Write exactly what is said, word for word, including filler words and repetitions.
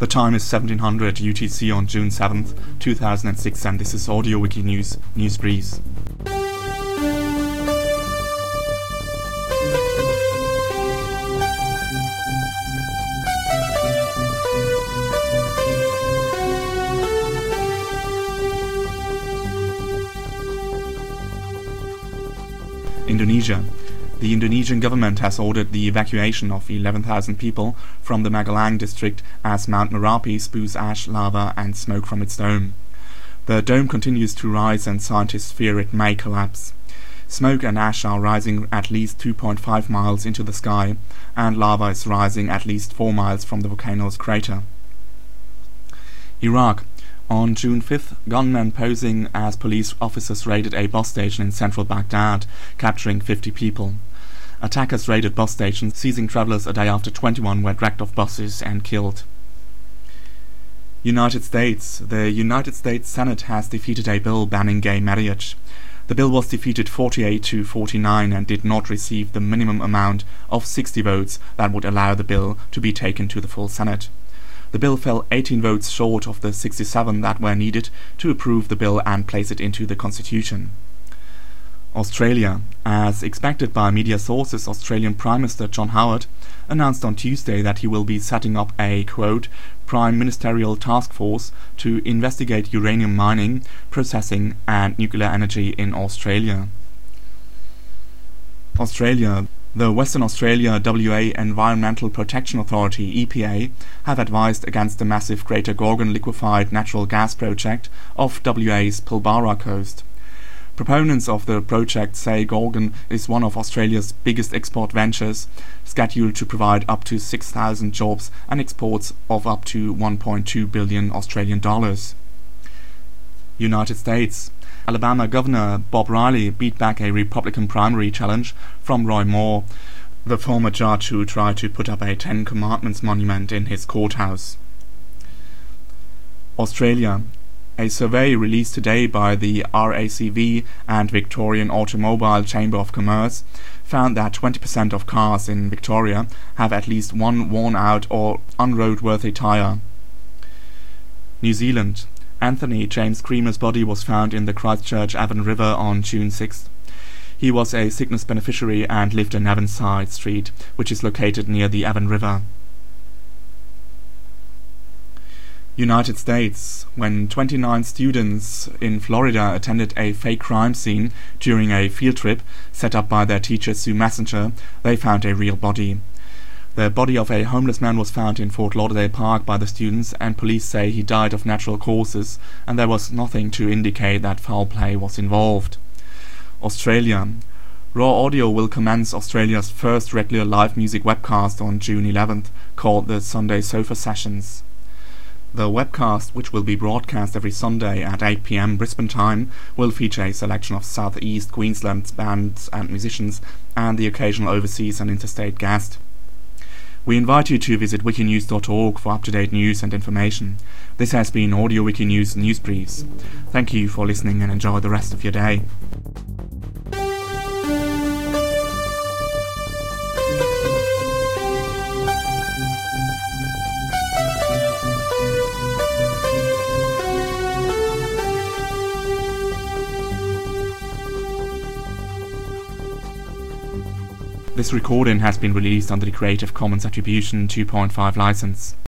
The time is seventeen hundred U T C on June seventh, two thousand six, and this is Audio Wiki News, News Briefs. Indonesia. The Indonesian government has ordered the evacuation of eleven thousand people from the Magelang district as Mount Merapi spews ash, lava and smoke from its dome. The dome continues to rise and scientists fear it may collapse. Smoke and ash are rising at least two point five miles into the sky, and lava is rising at least four miles from the volcano's crater. Iraq. On June fifth, gunmen posing as police officers raided a bus station in central Baghdad, capturing fifty people. Attackers raided bus stations, seizing travelers a day after twenty-one were dragged off buses and killed. United States. The United States Senate has defeated a bill banning gay marriage. The bill was defeated forty-eight to forty-nine and did not receive the minimum amount of sixty votes that would allow the bill to be taken to the full Senate. The bill fell eighteen votes short of the sixty-seven that were needed to approve the bill and place it into the Constitution. Australia. As expected by media sources, Australian Prime Minister John Howard announced on Tuesday that he will be setting up a, quote, Prime Ministerial Task Force to investigate uranium mining, processing and nuclear energy in Australia. Australia. The Western Australia W A Environmental Protection Authority (E P A) have advised against the massive Greater Gorgon liquefied natural gas project off W A's Pilbara coast. Proponents of the project say Gorgon is one of Australia's biggest export ventures, scheduled to provide up to six thousand jobs and exports of up to one point two billion Australian dollars. United States. Alabama Governor Bob Riley beat back a Republican primary challenge from Roy Moore, the former judge who tried to put up a Ten Commandments monument in his courthouse. Australia. A survey released today by the R A C V and Victorian Automobile Chamber of Commerce found that twenty percent of cars in Victoria have at least one worn-out or unroadworthy tyre. New Zealand. Anthony James Creamer's body was found in the Christchurch Avon River on June sixth. He was a sickness beneficiary and lived in Avonside Street, which is located near the Avon River. United States. When twenty-nine students in Florida attended a fake crime scene during a field trip set up by their teacher Sue Messenger, they found a real body. The body of a homeless man was found in Fort Lauderdale Park by the students, and police say he died of natural causes, and there was nothing to indicate that foul play was involved. Australia. Raw Audio will commence Australia's first regular live music webcast on June eleventh, called the Sunday Sofa Sessions. The webcast, which will be broadcast every Sunday at eight p m Brisbane time, will feature a selection of South East Queensland bands and musicians, and the occasional overseas and interstate guest. We invite you to visit wikinews dot org for up-to-date news and information. This has been Audio Wiki News News Briefs. Thank you for listening and enjoy the rest of your day. This recording has been released under the Creative Commons Attribution two point five license.